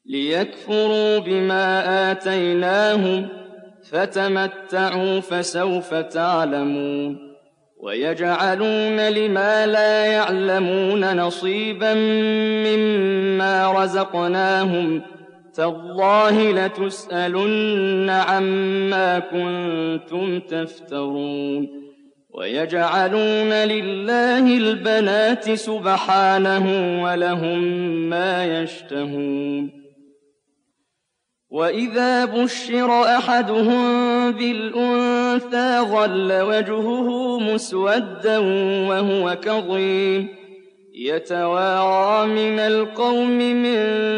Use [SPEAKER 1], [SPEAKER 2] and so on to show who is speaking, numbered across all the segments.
[SPEAKER 1] ليكفروا بما آتيناهم فتمتعوا فسوف تعلمون ويجعلون لما لا يعلمون نصيبا مما رزقناهم تالله لتسألن عما كنتم تفترون ويجعلون لله البنات سبحانه ولهم ما يشتهون وإذا بشر أحدهم بالأنثى ظل وجهه مسودا وهو كظيم يتوارى من القوم من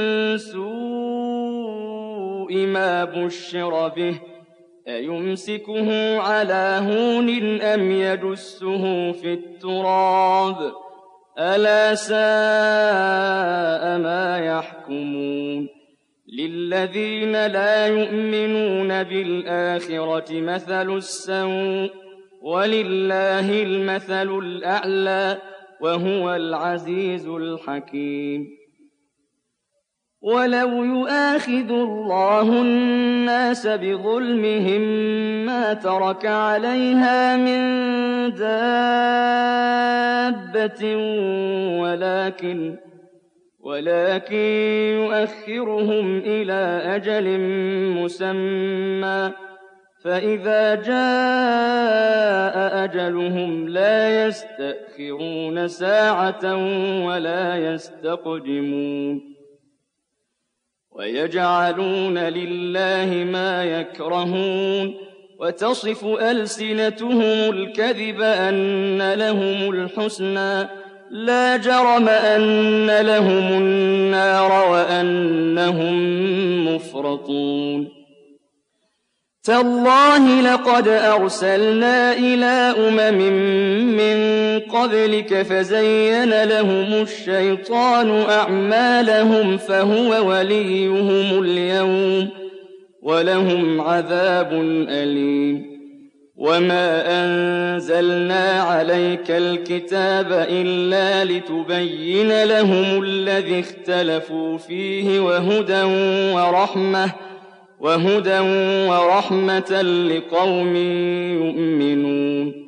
[SPEAKER 1] سوء ما بشر به أيمسكه على هون أم يدسه في التراب ألا ساء ما يحكمون للذين لا يؤمنون بالآخرة مثل السوء ولله المثل الأعلى وهو العزيز الحكيم ولو يؤاخذ الله الناس بظلمهم ما ترك عليها من دابة ولكن يؤخرهم إلى أجل مسمى فإذا جاء أجلهم لا يستأخرون ساعة ولا يستقدمون ويجعلون لله ما يكرهون وتصف ألسنتهم الكذب أن لهم الحسنى لا جرم أن لهم النار وأنهم مفرطون تالله لقد أرسلنا إلى من قبلك فزين لهم الشيطان أعمالهم فهو وليهم اليوم ولهم عذاب أليم وما أنزلنا عليك الكتاب إلا لتبين لهم الذي اختلفوا فيه وهدى ورحمة لقوم يؤمنون